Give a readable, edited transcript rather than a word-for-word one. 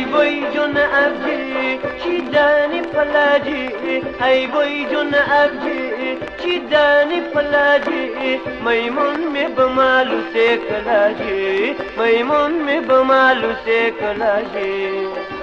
وای جون افجی چی دانی پلاجی ای وای جون افجی چی دانی پلاجی میمون می بمالو سے کلاجی میمون می بمالو سے کلاجی